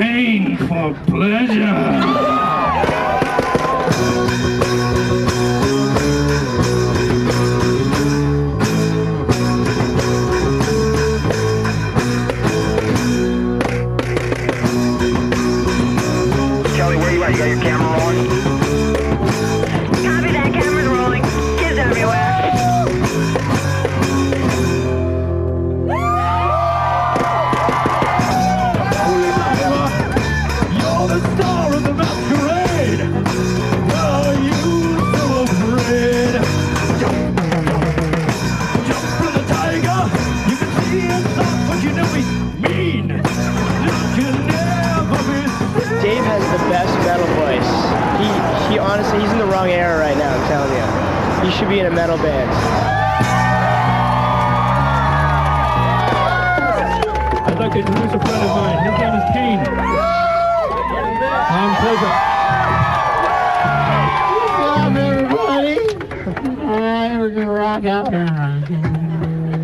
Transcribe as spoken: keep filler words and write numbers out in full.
pain for pleasure. Kelly, where you at? You got your camera rolling? Copy that, camera's rolling. Kids everywhere. You're the star of the masquerade. Are you so afraid? Jump, jump, jump for the tiger. You can see him soft, but you know he's mean. You can never be seen. Dave has the best metal voice. He, he honestly, he's in the wrong era right now, I'm telling you. He should be in a metal band. I'd like to introduce a friend of mine. His name is Kane. Tom Pleasant. What's up, everybody? All right, we're gonna rock out now.